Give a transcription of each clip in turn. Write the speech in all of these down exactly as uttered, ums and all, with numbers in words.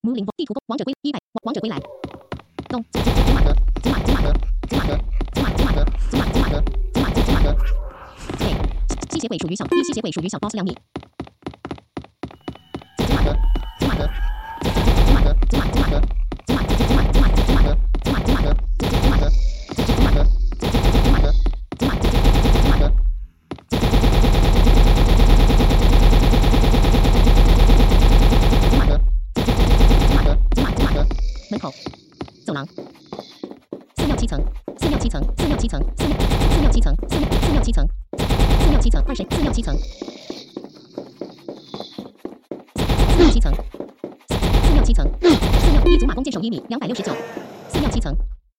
Moving 地图王者归一百王者归来。东祖祖祖马格祖马祖马格祖马格祖马祖马格祖马祖马格祖马祖祖马格。嘿，吸血鬼属于小一吸血鬼属于小 boss 两米。祖马格祖马格祖祖祖祖马格祖马祖马格祖马祖祖祖马祖马祖祖马格祖马祖马格祖祖祖马格祖祖祖马格祖祖祖祖马格祖马祖祖祖祖祖马格。门口，走廊，寺庙七层，寺庙七层，寺庙七层，寺庙寺庙七层，寺庙寺庙七层，寺庙七层，二神寺庙七层，寺庙七层，寺庙七层，寺庙一组马弓箭手一米，两百六十九，寺庙七层。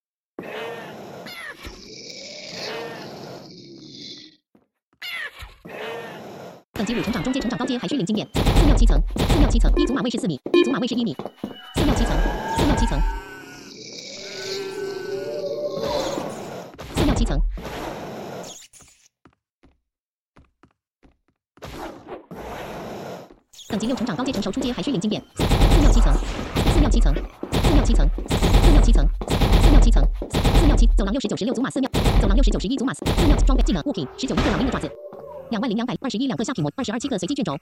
等级五成长，中阶成长，高阶还需领经验。寺庙七层，寺庙七层，一组马位是四米，一组马位是一米。寺庙七层，寺庙七层，寺庙七层。等级六成长，高阶成熟，初阶还需领经验。寺庙七层，寺庙七层，寺庙七层，寺庙七层，寺庙七层，寺庙七走廊六十九十六组马寺庙，走廊六十九十一组马寺庙装备技能物品十九一个老鹰的爪子。两万零两百二十一两个下品模，二十二七个随机卷轴。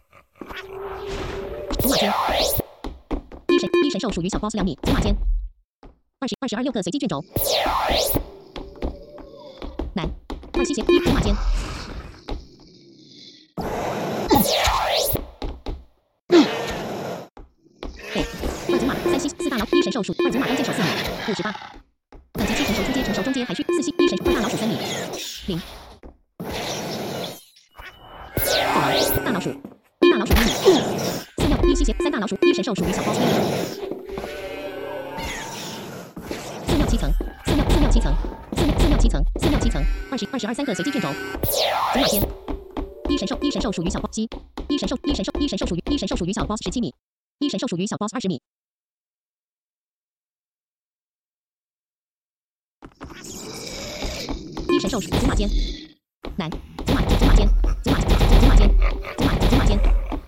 祖马尖，一神一神兽属于小 boss 两米。祖马尖，二十二十二六个随机卷轴。男，二吸血一祖马尖。北，二祖马三吸四大老一神兽属二祖马弓箭手四米，五十八。等级七成熟初阶成熟中阶还需四吸一神二大老鼠三米，零。大老鼠，一大老鼠一米，四庙一吸血，三大老鼠一神兽属于小 boss 一米。寺庙七层，寺庙寺庙七层，寺庙寺庙七层，寺庙七层，二十二十二三个随机卷轴。祖马尖，一神兽一神兽属于小 boss 七，一神兽一神兽一神兽属于一神兽属于小 boss 十七米，一神兽属于小 boss 二十米。一神兽属祖马尖，男，祖马祖马尖，祖马祖马尖。祖马祖马尖，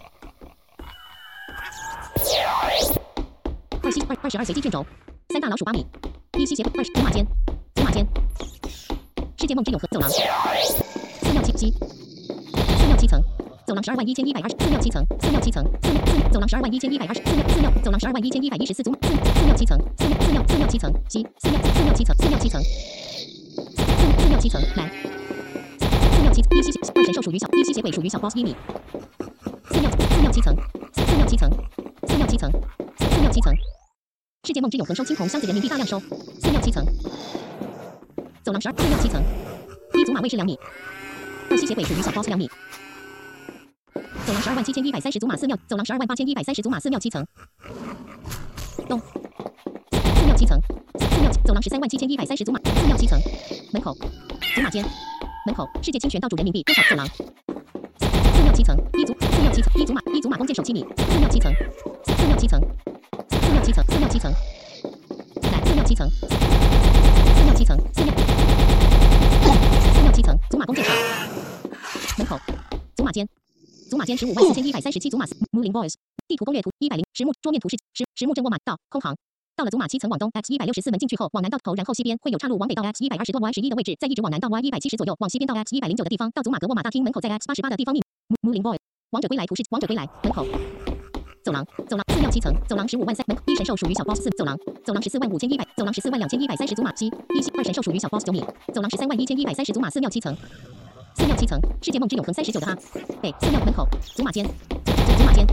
二吸二二十二随机卷轴，三大老鼠八米，一吸血二祖马尖，祖马尖，世界梦之永和走廊，寺庙七七，寺庙七层，走廊十二万一千一百二十，寺庙七层，寺庙七层，寺庙寺走廊十二万一千一百二十，寺庙寺庙走廊十二万一千一百一十四组寺寺庙七层，寺庙寺庙寺庙七层七，寺庙寺庙七层寺庙七层，寺寺庙七层南。寺庙七一吸血二神兽属于小一吸血鬼属于小 boss 一米。寺庙寺庙七层，寺庙七层，寺庙七层，寺庙七层。世界梦之永恒收青铜箱子人民币大量收。寺庙七层，走廊十二寺庙七层，一组马位是两米。二吸血鬼属于小 boss 两米。走廊十二万七千一百三十组马寺庙，走廊十二万八千一百三十组马寺庙七层。东，寺庙七层，寺庙走廊十三万七千一百三十组马寺庙七层。门口，祖马尖。门口，世界清泉道主人民币多少？走廊，寺庙七层，一组寺庙七层，一组马一组马弓箭手七米，寺庙七层，寺庙七层，寺庙七层，寺庙七层，南寺庙七层，寺庙七层，寺庙寺庙七层，祖马弓箭手。门口，祖马尖，祖马尖十五万四千一百三十七祖马 Moving Boys 地图攻略图一百零实木桌面图示实实木镇卧马道空行。到了祖马七层往东 x 一百六十四门进去后，往南到头，然后西边会有岔路往北到 x 一百二十段 y 十一的位置，再一直往南到 y 一百七十左右，往西边到 x 一百零九的地方，到祖马格沃马大厅门口，在 x 八十八的地方。Moving Boy 王者归来图示王者归来门口，走廊走廊寺庙七层，走廊十五万三门一神兽属于小 boss 四，走廊走廊十四万五千一百，走廊十四万两千一百三十祖马七一二神兽属于小 boss 九米，走廊十三万一千一百三十祖马寺庙七层，寺庙七层世界梦之永恒三十九的哈北寺庙门口祖马尖祖马尖。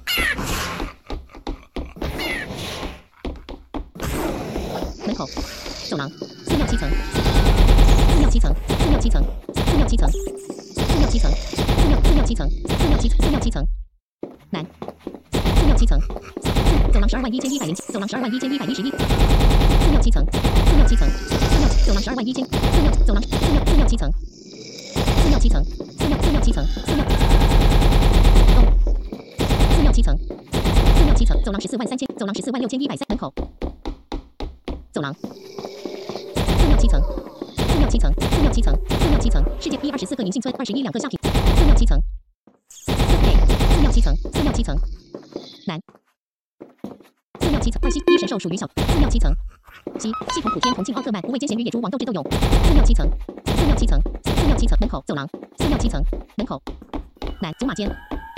门口，走廊，寺庙七层，寺庙七层，寺庙七层，寺庙七层，寺庙七层，寺庙寺庙七层，寺庙七寺庙七层，南，寺庙七层，走廊十二万一千一百零七，走廊十二万一千一百一十一，寺庙七层，寺庙七层，寺庙走廊十二万一千，寺庙走廊寺庙寺庙七层，寺庙七层，寺庙寺庙七层，寺庙东，寺庙七层，寺庙七层，走廊十四万三千，走廊十四万六千一百三，门口。走廊，寺庙七层，寺庙七层，寺庙七层，寺庙七层，世界一二十四个银杏村，二十一两个下品，寺庙七层，北，寺庙七层，寺庙七层，南， 七层。二西一神兽属于小寺庙七层。七系统普天同庆奥特曼无畏艰险与野猪王斗智斗勇。寺庙七层。寺庙七层。寺庙七层门口走廊。寺庙七层门口。南祖马间。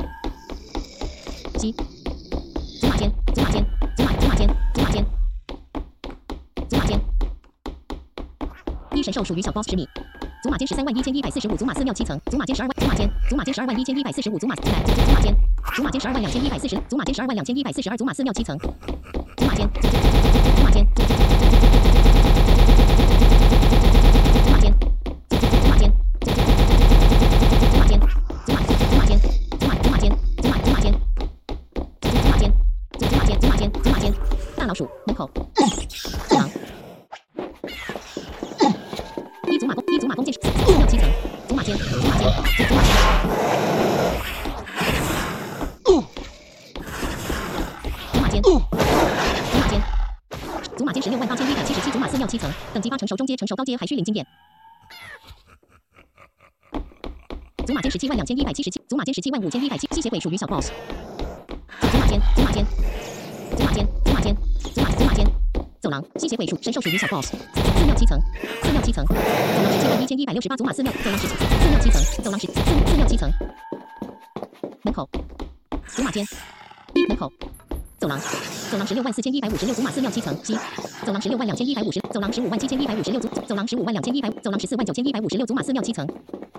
西。祖马间。祖马间。祖马祖马间。祖马间。祖马间。一神兽属于小 boss 十米。祖马间十三万一千一百四十五，祖马寺庙七层，祖马间十二万，祖马间，祖马间十二万一千一百四十五，祖马南，祖马间，祖马间十二万两千一百四十，祖马间十二万两千一百四十二，祖马寺庙七层，祖马间，祖马间，祖马间，祖马间，祖马间，祖马，祖马间，祖马，祖马间，祖马，祖马间，祖马间，祖马间，祖马间，祖马间，大老鼠门口，走廊。一祖马弓，一祖马弓箭，寺庙七层，祖马间，祖马间，祖马间，祖马间，祖马间，祖马间十六万八千一百七十七，祖马寺庙七层，等级八成熟中阶，成熟高阶还需领经验。祖马间十七万两千一百七十七，祖马间十七万五千一百七，吸血鬼属于小 boss。祖马间，祖马间，祖马间，祖马间，祖马祖马间。走廊，吸血鬼属神兽属于小 boss。寺庙七层，寺庙七层，走廊十七万一千一百六十八，祖马寺庙，走廊十七，寺庙七层，走廊十四，寺庙七层，门口，祖马间，一门口，走廊，走廊十六万四千一百五十六，祖马寺庙七层，西，走廊十六万两千一百五十，走廊十五万七千一百五十六，走廊十五万两千一百，走廊十四万九千一百五十六，祖马寺庙七层，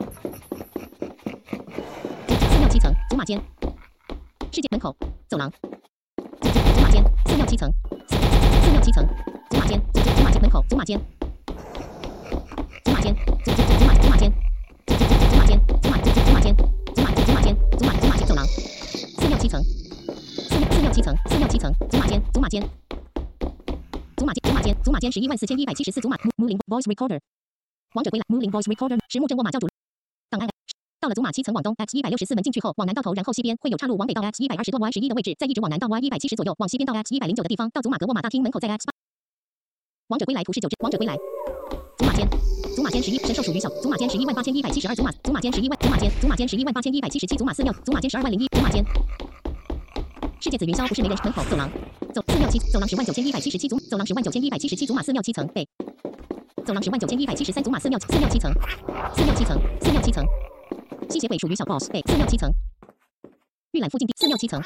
寺庙七层，祖马间，世界门口，走廊，祖马间，寺庙七层。寺庙七层，祖马间，祖马间门口，祖马间，祖马间，祖祖马祖马间，祖祖马间，祖马祖马间，祖马祖马间，祖马祖马间走廊，寺庙七层，寺寺庙七层，寺庙七层，祖马间，祖马间，祖马间，祖马间，祖马间十一万四千一百七十四，祖马 Moving Voice Recorder， 王者归来 Moving Voice Recorder， 石木镇卧马教主档案。到了祖马七层往东 x 一百六十四门进去后，往南到头，然后西边会有岔路，往北到 x 一百二十多 y 十一的位置，再一直往南到 y 一百七十左右，往西边到 x 一百零九的地方，到祖马格卧马大厅门口，在 x 八。王者归来图示九只，王者归来。祖马间，祖马间十一神兽属于小，祖马间十一万八千一百七十二，祖马祖马间十一万，祖马间祖马间十一万八千一百七十七，祖马寺庙，祖马间十二万零一，祖马间。世界紫云霄不是没人门口走廊，走寺庙七走廊十万九千一百七十七，祖走廊十万九千一百七十七，祖马寺庙七层北。走廊十万九千一百七十三，祖马寺庙寺庙七层，寺庙七层，寺庙七层。吸血鬼属于小 boss， 北寺庙七层，预览附近地寺庙七层，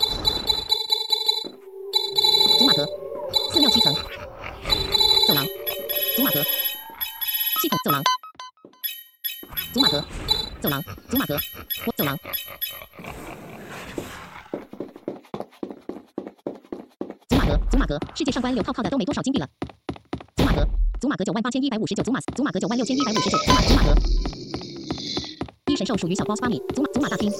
祖马格，寺庙七层，走廊，祖马格，系统走廊，祖马格，走廊，祖马格，我走廊，祖马格，祖马格，世界上官有套套的都没多少金币了，祖马格，祖马格九万八千一百五十九，祖马祖马格九万六千一百五十九，祖马祖马格。一神兽属于小 boss 八米，祖马祖马大厅。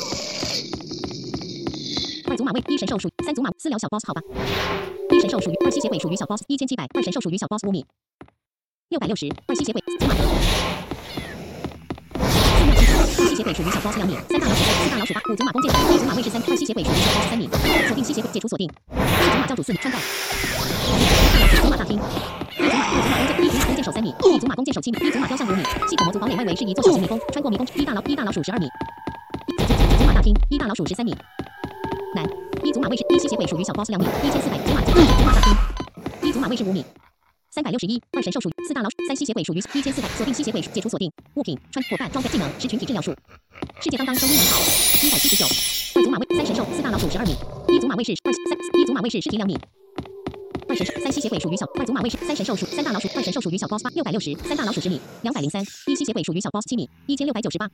二祖马位，一神兽属三祖马私聊小 boss 好吧。一神兽属于二吸血鬼属于小 boss 一千七百，二神兽属于小 boss 五米。六百六十，二吸血鬼祖马格。四六七二吸血鬼属于小 boss 两米，三大老鼠四大老鼠八，五祖马弓箭手，一祖马卫士三，二吸血鬼属于小 boss 三米。锁定吸血鬼解除锁定。一祖马教主四米穿戴。祖马大厅。一祖马弓箭，一祖马弓箭手三米，一祖马弓箭手七米，一祖马雕像五米。系统模组堡垒外围是一座小型迷宫，穿过迷宫，一大老一大老鼠十二米。祖马大厅，一大老鼠十三米。南，一祖马卫士，一吸血鬼属于小 boss 两米，一千四百。祖马祖马大厅，一祖马卫士五米。三百六十一，二神兽属于四大老鼠，三吸血鬼属于一千四百。锁定吸血鬼解除锁定。物品穿伙伴装备技能是群体治疗术。世界当当收音难考。一百七十九，二祖马卫三神兽四大老鼠十二米，一祖马卫士二三一祖马卫士尸体两米。二神兽三吸血鬼属于小二祖马卫士三神兽属三大老鼠二神兽属于小 boss 八六百六十三大老鼠十米两百零三一吸血鬼属于小 boss 七米一千六百九十八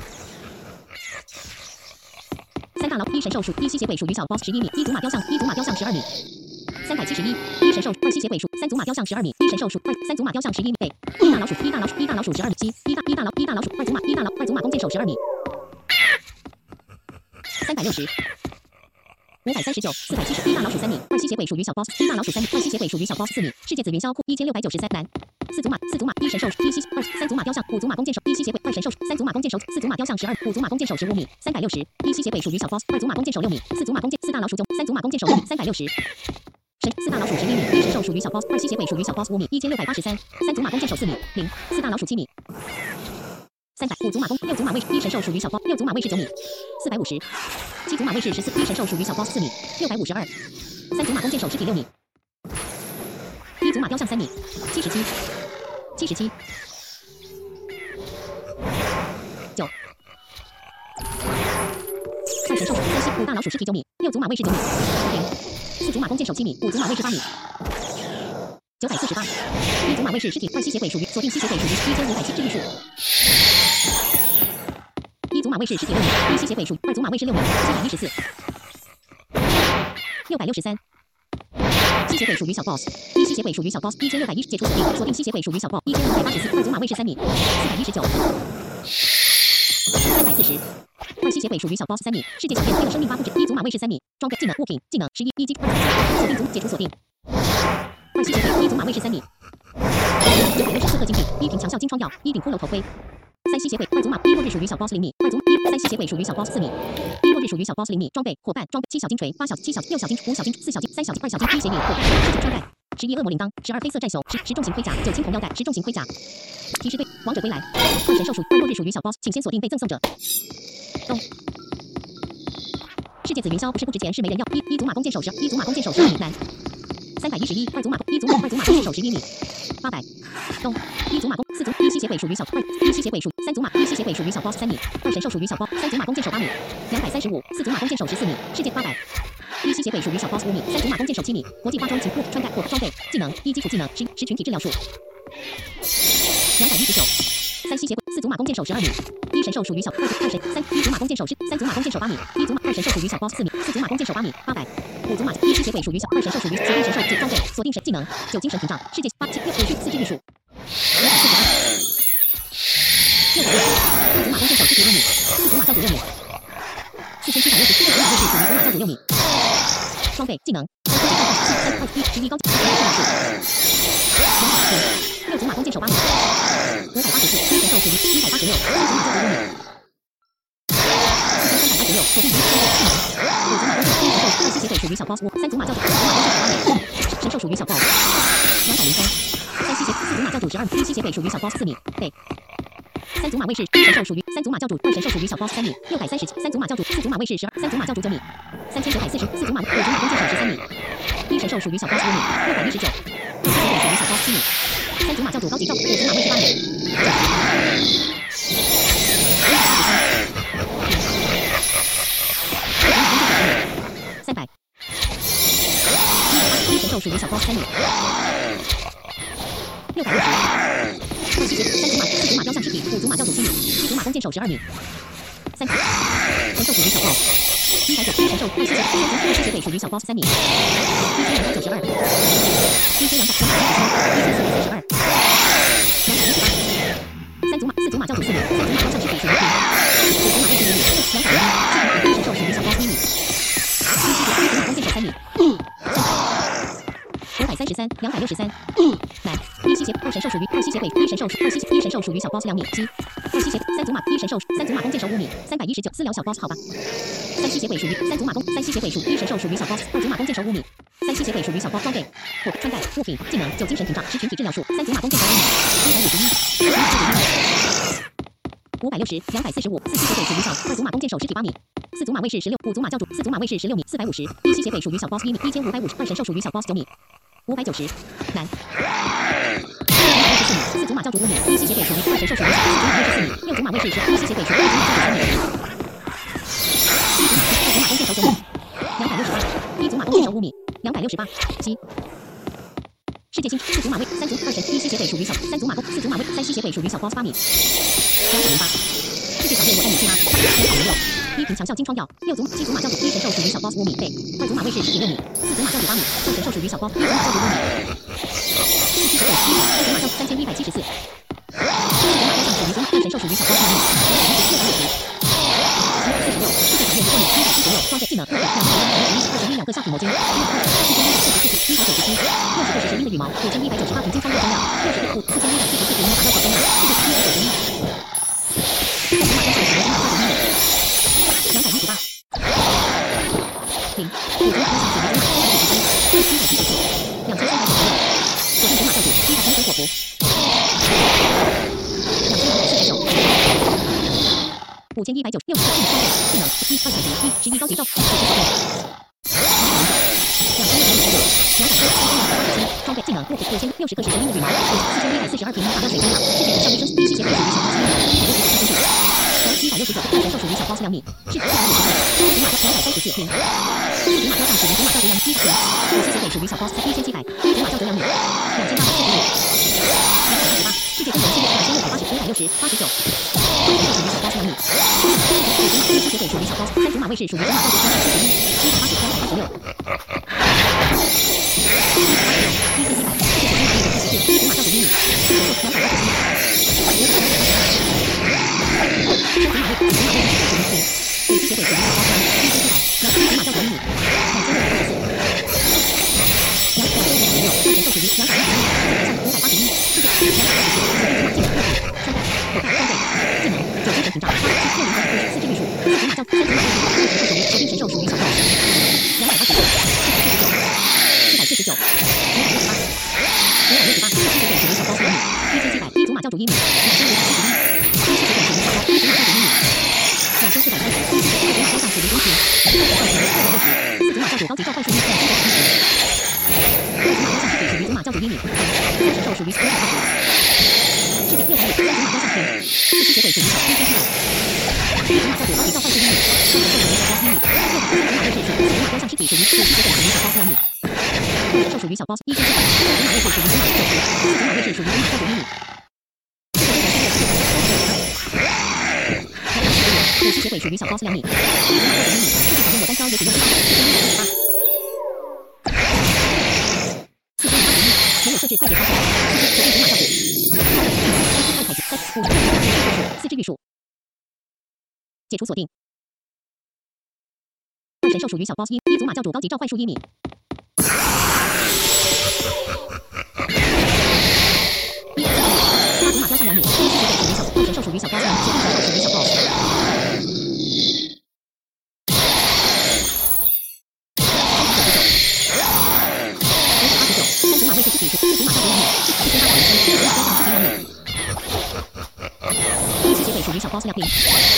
三大老一神兽属一吸血鬼属于小 boss 十一米一祖马雕像一祖马雕像十二米三百七十一一神兽二吸血鬼属三祖马雕像十二米一神兽属二三祖马雕像十一米北一大老鼠一大老鼠一大老鼠十二米七一大一大老一大老鼠二祖马一大老二祖马弓箭手十二米三百六十。五百三十九，四百七十，一大老鼠三米，二吸血鬼属于小 boss， 一大老鼠三米，二吸血鬼属于小 boss 四米，世界紫云霄库一千六百九十三南，四祖马，四祖马，一神兽，一吸二三祖马雕像，五祖马弓箭手，一吸血鬼，二神兽，三祖马弓箭手，四祖马雕像十二，五祖马弓箭手十五米，三百六十，一吸血鬼属于小 boss， 二祖马弓箭手六米，四祖马弓箭，四大老鼠九，三祖马弓箭手六米，三百六十。神四大老鼠十一米，一神兽属于小 boss， 二吸血鬼属于小 boss 五米，一千六百八十三，三祖马弓箭手四米，零，四大老鼠七米。三百五祖马弓，六祖马卫士，一神兽属于小 boss， 六祖马卫士九米，四百五十，七祖马卫士十四，一神兽属于小 boss 四米，六百五十二。 三足马弓箭手尸体六米。一足马雕像三米。七十七。七十七。九。二神兽三西五大老鼠尸体九米。六足马卫士九米。零。四足马弓箭手七米。五足马卫士八米。九百四十八。一足马卫士尸体二吸血鬼属于锁定吸血鬼属于一千五百七治愈数。一足马卫士尸体六米。一吸血鬼属于二足马卫士六米。七百一十四。六百六十三。吸血鬼属于小 boss。一吸血鬼属于小 boss。一千六百一十解除锁定。锁定吸血鬼属于小 boss。一千五百八十四。二足马卫士三米。四百一十九。三百四十。二吸血鬼属于小 boss 三米。世界小变黑了生命发布置。一足马卫士三米。装备技能物品技能十一。一击二锁定组解除锁定。二吸血鬼一足马卫士三米。九百六十四个精品。一瓶强效金疮药。一顶骷髅头盔。三吸血鬼二足马。一落日属于小 boss 零米。二足一三吸血鬼属于小 boss 四米。一落日属于小 boss 零米。装备伙伴装备七小金锤八小七小六小金五小金四小金三小金二小金一血影伙伴十九穿戴十一恶魔铃铛十二黑色战熊十十重型盔甲九青铜腰带十重型盔甲。提示对王者归来。二神兽属二落日属于小 boss， 请先锁定被赠送者。咚。世界紫云霄不是不值钱是没人要。一一足马弓箭手十一足马弓箭手十二米男。三百一十一二足马一足马二足马弓箭手十一米。八百。咚。一足马弓四足一吸血鬼属于小二一吸血鬼属三足马一吸血鬼属于小 boss 三米。二神兽属于小 boss 三足马弓箭手八米。两百三十五四足马弓箭手十四米。世界八百。一吸血鬼属于小 boss 五米。三足马弓箭手七米。国际化妆情物穿戴或装备技能一基础技能十十群体治疗术。两百一十九。三吸血鬼四足马弓箭手十二米。一神兽属于小二二神三一足马弓箭手十三足马弓箭手八米。一足马二神兽属于小 boss 四米。四足马弓箭手八米八百。五足马一吸血鬼属于小二神兽属于锁定神兽解装备锁定神技能九精神屏障世界八七六五序四治愈数。五百四十二。六百六十。一足马弓箭手尸体六米。四足马教主六米。四千七百六十。六足马卫士属于足马教主六米。装备技能三三二一十一高级治疗数。两百四。六足马弓箭手八米。五百八十四。一神兽属于一百八十六。一足马教主六米。四千三百八十六。锁定神兽技能。五足马弓箭一神兽二吸血鬼属于小 boss 五。三足马教主五足马弓箭手八米。神兽属于小 boss。两百零三。三吸血四足马教主十二米。一吸血鬼属于小 boss 四米。对。三足马卫士一神兽属于三足马教主二神兽属于小 boss 三米。六百三十七。三足马卫士四足马卫士十二。三足马教主九米。三千九百四十。四足马五足马弓箭手十三米。一神兽属于小 boss 五米。六百一十九。二吸血鬼属于小 boss 七米。三足马教主高级召五足马卫士八米。三百。一神兽属于小 boss 三米。六百六十。二吸血三足马四足马雕像尸体五足马教主七米。一足马弓箭手十二米。三百。神兽属于小 boss。一百九一神兽二吸血三足二吸血鬼属于小 boss 三米。一千两百九十二。一千两百两百一十七。一千四百三十二。两百一十八。三足马四足马教主四米。三足马雕像尸体属于零。五足马卫士零米。两百零一。一神兽属于小 boss 一米。一吸血一足马弓箭手三米。五百三十三。两百六十三。男。一吸血二神兽属于二吸血鬼一神兽属二吸血一神兽属于小 boss 两米七。二吸血三足马一神兽三足马弓箭手五米。三百一十九。私聊小 boss 好吧。三吸血鬼属于三足马弓三吸血鬼属一神兽属于小 boss 二足马弓箭手五米。三吸血鬼属于小 boss 装备或穿戴物品技能九精神屏障十群体治疗术。三足马弓箭手五米。一百五十一。五百六十。两百四十五。四吸血鬼属于小二足马弓箭手尸体八米。四足马卫士十六。五足马教主四足马卫士十六米。四百五十。一吸血鬼属于小 boss 一米。一千五百五十。二神兽属于小 boss 九米。五百九十。男。四足马教主五米。一吸血鬼属于二神兽属于四足马卫士四米。六足马卫士十。一吸血鬼属于二足马教主三米。二足马弓箭手九米。两百六十八。一足马弓箭手五米。两百六十八。七。世界新四足马卫三足二神一吸血鬼属于小三足马弓四足马卫三吸血鬼属于小 boss 八米。两百零八。世界小变我带你去吗？两百零六。一瓶强效金疮药。六足七足马教主一神兽属于小 boss 五米。对。二足马卫士十体六米。四足马教主八米。二神兽属于小 boss 一足马教主五米。四吸血鬼一三足马教三千一百七十四。四足马雕像属于足马二神兽属于小 boss 两米。六百五十。四十六。世界小变不过你一百七十六。装备技能物品两百零一二十一两个橡皮毛巾。一百二十。一千一百四十四匹一百九十七。六十个是神鹰的羽毛。五千一百九十八瓶金疮药中药。六十个五四千一百四十四瓶马达草中药。世界一百九十一。二足马雕像属于足马教主一米。两百一十八。零。五足马雕像属于足马一百九十七。一百七十四。两千三百九十六。锁定足马教主一百红水火符。两千五百四十九。五千一百九十六。技能装备技能一二等级一十一高级召九十九。两百零九。两千六百技能：物品五千六十个是神鹰的羽毛，四千一百四十二瓶魔法药水中药，世界上卫生一吸血鬼属于小 boss 一百六十九个神兽属于小 boss 两米，是四百五十个，祖玛雕两百三十四瓶，祖玛雕上属于祖玛教主两米一瓶，五吸血鬼属于小 boss 一千七百，祖玛教主两米，两千八百四十五，两百八十八，世界公园系列两千六百八十五百六十八十九，属于小 boss 两米，一吸血鬼属于小 boss 三祖玛卫士属于祖玛教主三百四十一，一百八十两百八十六。教主一米，两千五百七十一，一吸血鬼属于小 boss 两米，两千四百三十，四祖玛教主高级召唤术一两千五百一十，二祖玛雕像尸体属于祖玛教主一米，三神兽属于九百二十，世界六百五，三祖玛雕像瓶，四吸血鬼属于小一千七百，一祖玛教主高级召唤术一米，三神兽属于小 boss 一米，六百，祖玛卫士属于祖玛雕像尸体属于五吸血鬼属于小 boss 两米，三神兽属于小 boss 一千七百，祖玛卫士属于祖玛教主，四祖玛卫士属于祖玛教主一米。五吸血鬼属于小 boss 两米，一祖玛教主一米，世界常用的单招也只用一把，一千六百八十八。四千八十一，没有设置快捷操作，直接决定祖玛教主。三采集三五十，四只玉树，解除锁定。二神兽属于小 boss 一，一祖玛教主高级召唤术一米。八祖玛雕像两米，一吸血鬼属于小，二神兽属于小 boss 两米，九神兽属于小 boss。三祖玛卫士尸体，四祖玛教主两米，四千八百零七，一祖玛雕像尸体两米。一吸血鬼属于小 boss 两米。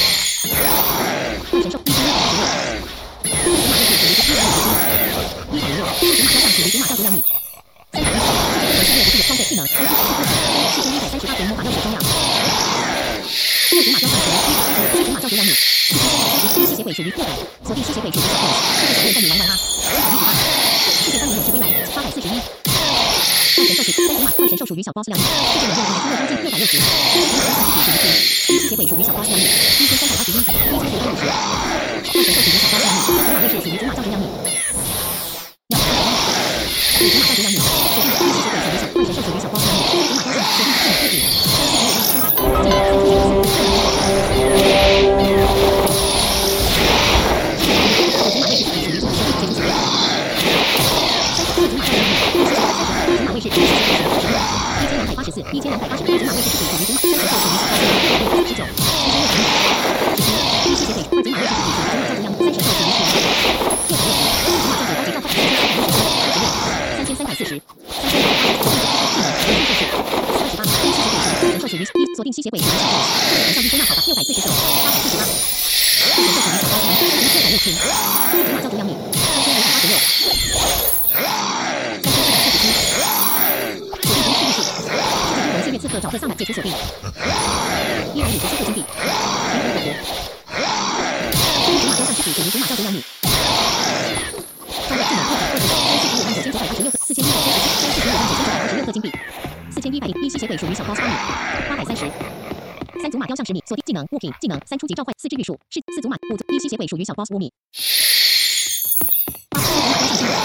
二神兽一千一百八十六，三祖玛卫士属于一百五十七，一百零六，祖玛雕像属于祖玛教主两米。三百一十，世界公园系列不是有装备技能，三四四四四，四千一百三十八瓶魔法药水中药。六祖玛雕像属于一百三十，七祖玛教主两米。四千三百三十，吸血鬼属于六百，锁定吸血鬼属于小 boss， 世界小队带你玩玩啊！七百一十八，世界欢迎勇士归来，八百四十一。二神兽属三祖玛，二神兽属于小 boss 两米，世界冷热来出热将近六百六十。祖玛雕像尸体属于零，一吸血鬼属于小 boss 两米，一千三百八十一，一千五百五十。二神兽属于小 boss 两米，三祖玛卫士属于祖玛教主两米。两百二十一，五祖玛教主两米，锁定一吸血鬼属于小，二神兽属于小 boss 两米，祖玛雕像锁定一米一米，三四零五万三百，技能三七九四。一千两百八十，祖玛卫士尸体属于祖玛，三神兽属于小 boss 两米，十九，三千六十一，十七，一吸血鬼，二祖玛卫士尸体属于祖玛教主两米，三神兽属于零，六百六十，祖玛教主高级召唤，三千三百六十，二十六，三千三百四十，三千三百八十，技能，人数是，三十八，一吸血鬼属于二神兽属于一，锁定吸血鬼属于小 boss， 人效率归纳好的，六百四十九，八百四十八，一神兽属于小 boss 两米，六百六十，祖玛教主两米，三千五百八十六，三千四百四十七。系列刺客找特萨满解除锁定，一百五十七个金币，零五火狐，祖玛雕像尸体属于祖玛教主两米，装备技能二百二十，三四十五万九千九百八十六个，四千一百三十七，三四十五万九千九百二十六个金币，四千一百零一吸血鬼属于小 boss 八米，八百三十，三祖玛雕像十米，锁定技能物品技能三初级召唤四只玉树，是四祖玛五一吸血鬼属于小 boss 五米，八祖玛雕像十米。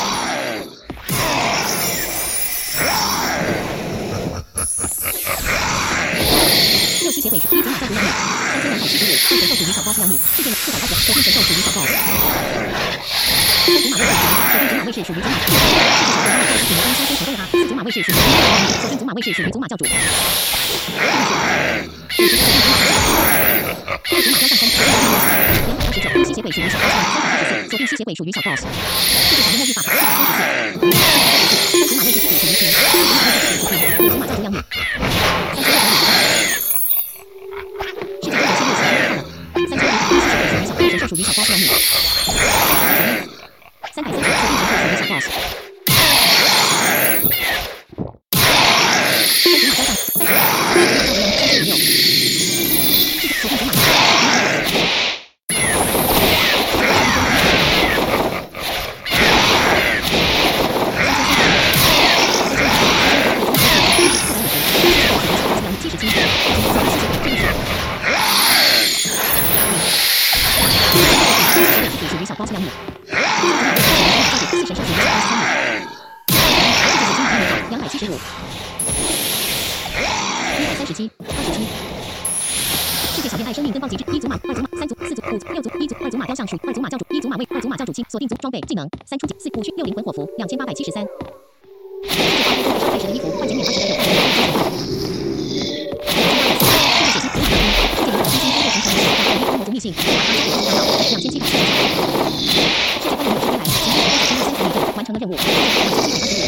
六吸血鬼属一祖玛教主两米，三千两百七十五，二神兽属于小 boss 两米，世界四百八十，锁定神兽属于小 boss。三祖玛卫士锁定祖玛卫士属于祖玛，世界小队帮你做事情跟相先成功了哈。四祖玛卫士属于祖玛，锁定祖玛卫士属于祖玛教主。五十，锁定祖玛雕像三，两百二十九，一吸血鬼属于小 boss 三百二十四，锁定吸血鬼属于小 boss。世界小队末日法四百三十四，三祖玛卫士尸体属于平，祖玛卫士尸体属平，五祖玛教主两米。三千六百五十八。世界公园系列小队看了，三千五百一吸血鬼属于小，二神兽属于小 boss 两米，三百三十一，三百三十，锁定神兽属于小 boss。 于小高三米。世界水晶马两百七十五，一百三十七，二十七。世界小恋爱生命跟暴极致一组马，二组马，三组，四组，五组，六组，一组，二组马雕像属二组马教主，一组马位，二组马教主亲锁定族装备技能三初级四五训六灵魂火符两千八百七十三。世界花飞中回收配时的衣服换减免二十的有二十的有世界血清普马大厅，世界女友新星通过平台大大一欧魔族密信马大教主大脑两千七百七十九。世界欢迎有志归来，请用手手中的三层一阵完成了任务，世界两千七百二十五。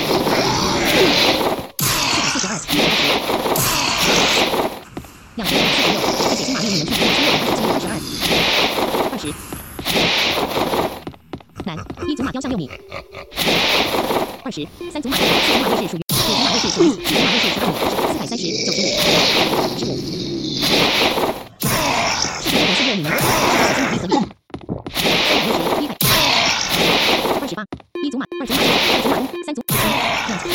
四百四十二，一百二十。两千两百四十六，世界血清马命你们去两千六百二十七，二十二，二十。男，一组马雕像六米。二十，三组马，四组马位是属于，五组马位是属于，七组马位是十二米，四百三十，九十五，十五，十二。世界火星六米能，世界小金马力合力。三百六十，一百，二十八，一组马，二组马，二组马弓，三组，两组，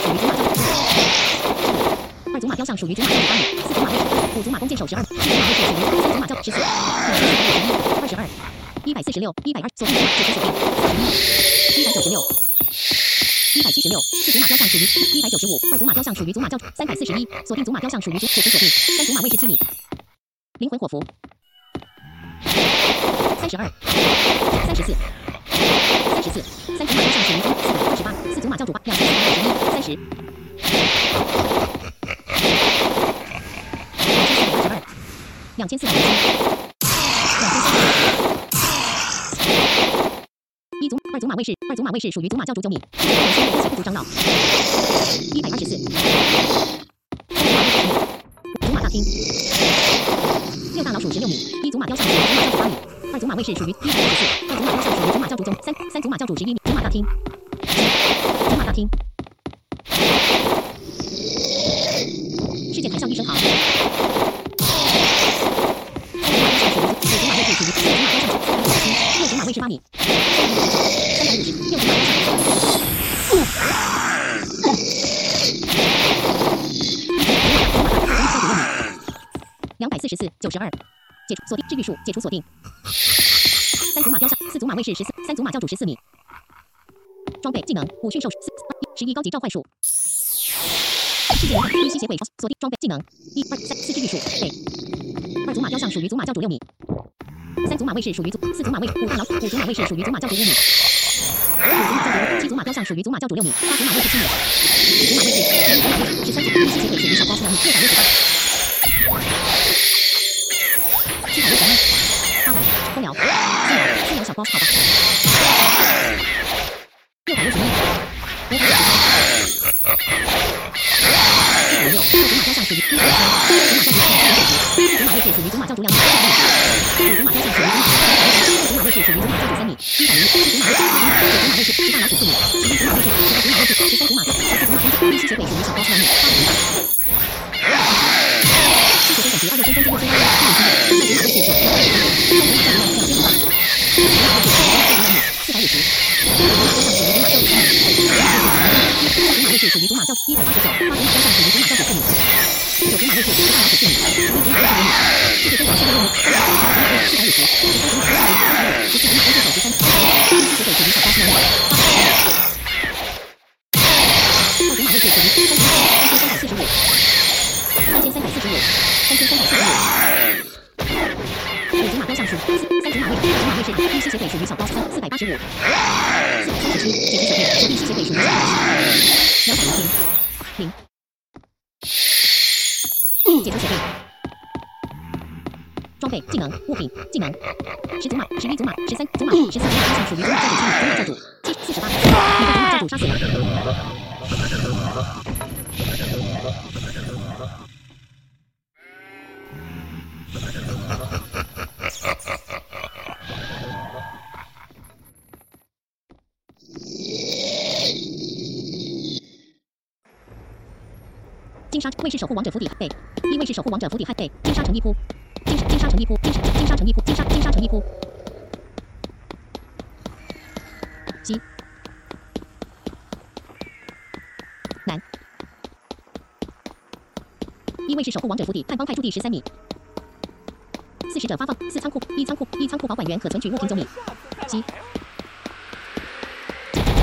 二组马雕像属于组马教主，二组马雕像属于组马教主八米，四组马位是二，五组马弓箭手十二，七组马位是属于，三组马教十四，两千四百五十一，二十二，一百四十六，一百二，锁定组马，解除锁定，一百九十六。一百七十六，四组马雕像属于一百九十五，二组马雕像属于组马教主三百四十一，锁定组马雕像属于组解除锁定，三组马位是七米，灵魂火符三十二，三十四，三十四，三组马雕像属于组四百二十八，四组马教主八两千四百五十一，三十，两千四百二十二，两千四百零七，两千四百一组二组马卫士，二组马卫士属于组马教主九米，世界火星六跟血部族长老，一百二十四，三组马卫士十米，组马大厅，六大老鼠十六米，一组马雕像属于组马教主八米，二组马卫士属于一百二十四，二组马雕像属于组马教主宗三，三组马教主十一米，组马大厅，组马大厅，世界台上一声好。三组马雕像属于组，五组马卫士属于四组马雕像四百五十七，六组马卫士八米。三百五十，六组马雕像，两百四十四，九十二，解除锁定治愈术，解除锁定。三组马雕像，四组马卫士十四，三组马教主十四米。装备技能五驯兽四十一高级召唤术。世界一吸血鬼锁定装备技能一二三四治愈术对。二组马雕像属于组马教主六米。三组马卫士属于组，四组马卫五大佬，五组马卫士属于组马教主五米，五组马教主，七组马雕像属于组马教主六米，八组马卫士七米，九组马卫士，十一组马卫士，十三组吸血鬼属于小 boss 两米，六百六十八，七百六十一，八百，空聊，私聊，私聊小 boss 好吧，六百六十一，五百九十三，七百零六，二组马雕像属于一百三，组马教主四组马卫士属于组马教主两米，六百六十。五组马雕像属于组马，六组马卫士属于组马教主三米，一百零，七组马卫士，九组马卫士，十大老鼠四米，十一组马卫士，十二组马卫士，十三组马雕，十四组马弓箭，一吸血鬼属于小高两米，八百零八。吸血鬼等级二六升中间六升高一，一米七五，六组马卫士属于三组马教主两两千五百，四组马卫士属于组马教主两米，四百五十。五组马雕像属于组马教主三米，六组马卫士属于组马教一百八十九，八组马雕像属于组马教主四米，九组马卫士十大老鼠四米，十一组马卫士五米。世界最广世界六米，三百四十组马卫士四百五十，十三组马雕像三百五，十四组马弓箭手十三，三百五，一吸血鬼属于小高两米，八百零五。二组马卫士属于三组三千三百四十五，三千三百四十五，三千三百四十五。五组马雕像属于三组马卫，二组马卫士，一吸血鬼属于小高三，四百八十五，四百三十七，解除锁定，锁定吸血鬼属于小高两百零零，零，解除锁定。装备技能物品技能十组马十一组马十三组马十四组马雕像属于组马教主七米，组马教主七四十八，你被组马教主杀死了。金沙卫士守护王者府邸被一卫士守护王者府邸汉被金沙城一扑。金金沙城一扑，金沙金沙城一扑，金沙金沙城一扑。击南一卫士守护王者府邸，汉方派驻地十三米。四使者发放四仓库一仓库一仓库保管员可存取物品九米。击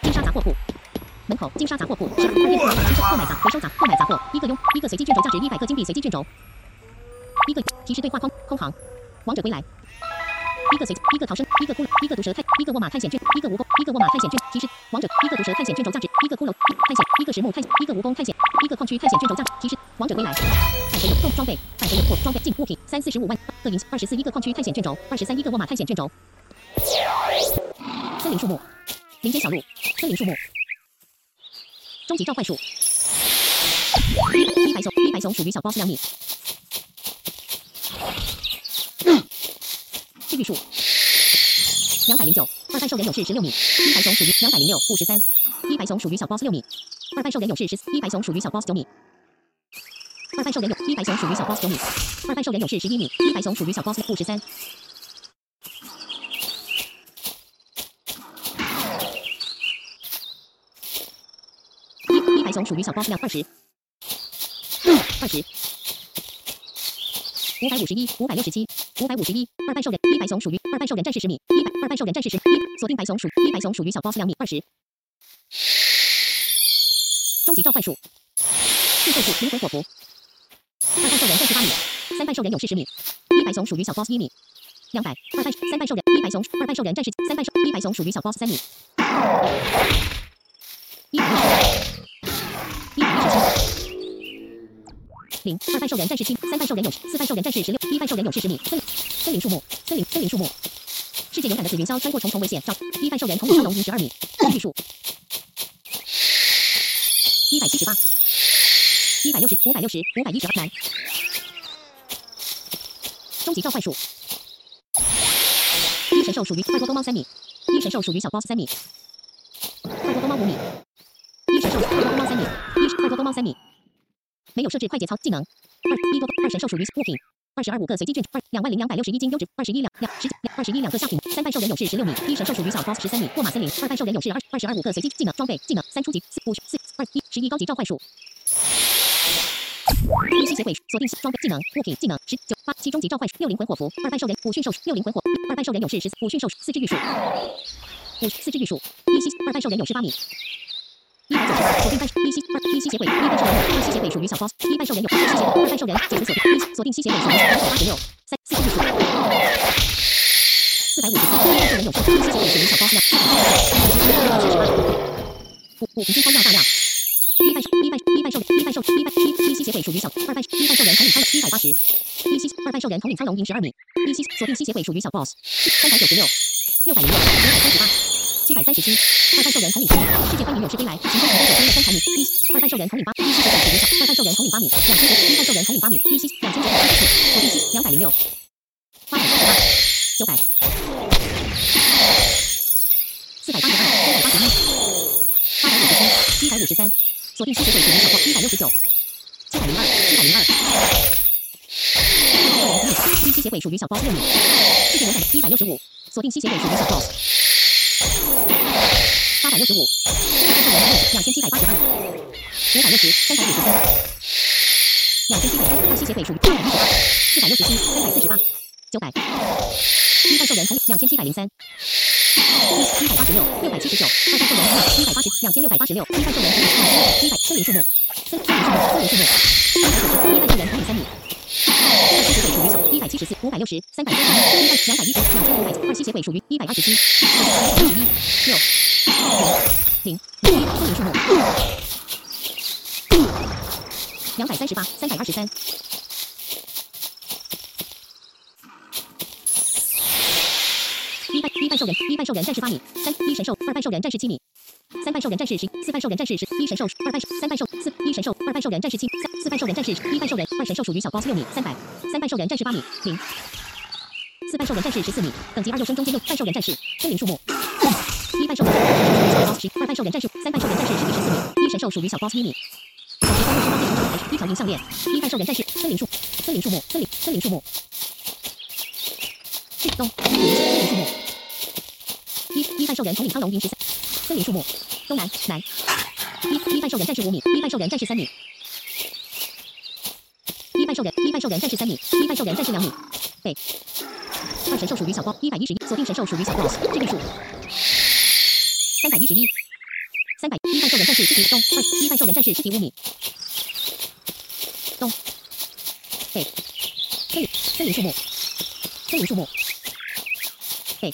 金沙杂货铺。门口金沙杂货铺是二店铺金沙购买杂回收杂购买杂货，一个佣一个随机卷轴价值一百个金币随机卷轴，一个提示对话框空行，王者归来。一个随一个逃生，一个骷髅，一个毒蛇探，一个沃马探险卷，一个蜈蚣，一个沃马探险卷。提示：王者，一个毒蛇探险卷轴价值，一个骷髅探险，一个石木探险，一个蜈蚣探险，一个矿区探险卷轴价值。提示：王者归来。反水有动装备，反水有或装备进物品，三四十五万个银，二十四一个矿区探险卷轴，二十三一个沃马探险卷轴。森林树木，林间小路，森林树木。终极召唤术。一白熊，一白熊属于小 boss 两米。治愈术，两百零九。二半兽人勇士十六米。一白熊属于两百零六，五十三。一白熊属于小 boss 六米。二半兽人勇士十，一白熊属于小 boss 九米。二半兽人勇，一白熊属于小 boss 九米。二半兽人勇士十一米。一白熊属于小 boss 五十三。一一白熊属于小 boss 两二十。二十。五百五十一，五百六十七，五百五十一。二半兽人，一白熊属于二半兽人战士十米，一百二半兽人战士十一，锁定白熊属一白熊属于小 boss 两米二十。终极召唤术，驯兽术灵魂火符。二半兽人战士八米，三半兽人勇士十米，一白熊属于小 boss 一米。两百，二半三半兽人一白熊，二半兽人战士三半兽一白熊属于小 boss 三米。一百六十，一百六十七。零，二半兽人战士七，三半兽人勇士，四半兽人战士十六，一半兽人勇士十米。森林，森林树木，森林，森林树木。世界勇敢的紫云霄穿过重重危险，照一半兽人统领苍龙银十二米。治愈术，一百七十八，一百六十，五百六十，五百一十二难。终极召唤术，一神兽属于二多多猫三米，一神兽属于小 boss 三米。二多多猫五米，一神兽二多多猫三米，一二多多猫三米。没有设置快捷操技能。二一多二神兽属于物品。二十二五个随机卷二两万零两百六十一金优质。二十一两两十二十一两个下品。三半兽人勇士十六米。一神兽属于小 boss 十三米。过马森林。二半兽人勇士二二十二五个随机技能装备技能三初级四五四二一十一高级召唤术。一吸血鬼锁定装备技能物品技能十九八七终极召唤术六灵魂火符。二半兽人五驯兽六灵魂火。二半兽人勇士十五驯兽四治愈术。五四治愈术。一吸二半兽人勇士八米。一百九十二，锁定半一吸二一吸血鬼，一半兽人二吸血鬼属于小 boss， 一半兽人有二吸血鬼，二半兽人解除锁定一锁定吸血鬼属于两百八十六，三四治愈术，四百五十四，一半兽人有一吸血鬼属于小 boss 两，四百八十八，五五平均超量大量，一半一半一半兽一半兽一半一一吸血鬼属于小二半一半兽人统领苍龙一百八十，一吸二半兽人统领苍龙银十二米，一吸锁定吸血鬼属于小 boss， 三百九十六，六百零六，五百三十八。七百三十七，二半兽人统领七米，世界欢迎勇士归来，行动成功九千六三百米，一二半兽人统领八，一吸血鬼属于小，二半兽人统领八米，两千九，一半兽人统领八米，一吸两千九百七十四，锁定吸两百零六，八百三十八，九百，四百八十二，三百八十一，八百五十七，一百五十三，锁定吸血鬼属于小 boss 一百六十九，七百零二，七百零二，二半兽人统领一吸血鬼属于小 boss 六米，世界勇敢一百六十五，锁定吸血鬼属于小 boss。八百六十五，二半兽人统领两千七百八十二，五百六十，三百五十三，两千七百三，二吸血鬼属于二百一十八，四百六十七，三百四十八，九百，一半兽人统领两千七百零三，一一百八十六，六百七十九，二半兽人统领一百八十，两千六百八十六，一半兽人统领两千六百，一百森林树木，森森林树木，森林树木，一百九十，一半兽人统领三米。二吸血鬼属于小一百七十四，五百六十，三百三十一，一半两百一十，两千五百，二吸血鬼属于一百二十七，一百一十一，六。零零一森林树木，两百三十八，三百二十三，一半一半兽人，一半兽人战士八米，三一神兽，二半兽人战士七米，三半兽人战士十，四半兽人战士十，一神兽二半三半兽四一神兽，二半兽人战士七，三四半兽人战士一半兽人二神兽属于小 boss 六米，三百三半兽人战士八米，零四半兽人战士十四米，等级二又升中间六半兽人战士，森林树木。一半兽人战士属于小 boss 十，二半兽人战士，三半兽人战士十一十四米，一神兽属于小 boss 一米。手持三六十八变成长台，一条银项链。一半兽人战士，森林树，森林树木，森林森林树木。是东，森林树木。一一半兽人统领苍龙银十三，森林树木，东南南。一一半兽人战士五米，一半兽人战士三米。一半兽人，一半兽人战士三米，一半兽人战士两米。北。二神兽属于小 boss 一百一十一，锁定神兽属于小 boss， 治愈术。三百一十一， 三百一半兽人战士尸体东二一半兽人战士尸体五米东北森林森林树木森林树木北。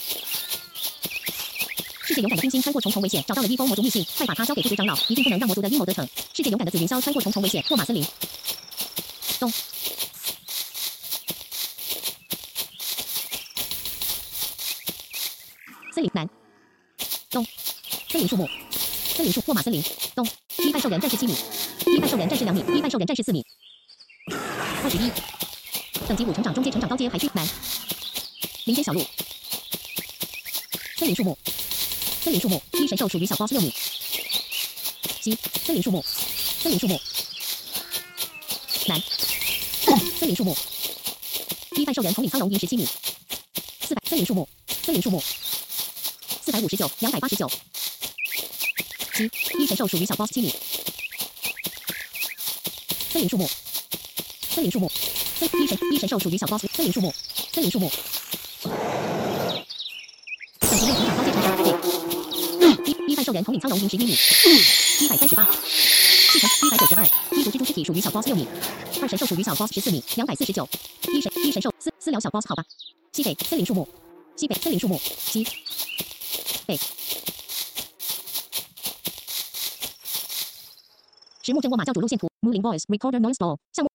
世界勇敢的冰心穿过重重危险，找到了一封魔族密信，快把它交给部族长老，一定不能让魔族的阴谋得逞。世界勇敢的紫云霄穿过重重危险，过马森林东森林南东森林树木森林树过马森林东一半兽人战士七米一半兽人战士两米一半兽人战士四米二十一等级五成长中阶成长高阶排序南林间小路森林树木森林树木一神兽属于小 boss 六米西森林树木森林树木南森林树木一半兽人统领苍龙银十七米四百森林树木森林树木四百五十九两百八十九七一神兽属于小 boss 七米森林树木森林树木森一神一神兽属于小 boss 森林树木森林树木等级内成长高阶成长一一半兽人统领苍龙银十一米一百三十八系成一百九十二一毒蜘蛛尸体属于小 boss 六米二神兽属于小 boss 十四米两百四十九一神一神兽私私聊小 boss 好吧西北森林树木西北森林树木西北石木真窝马教主路线图 Moving Voice Recorder Noise Ball 项目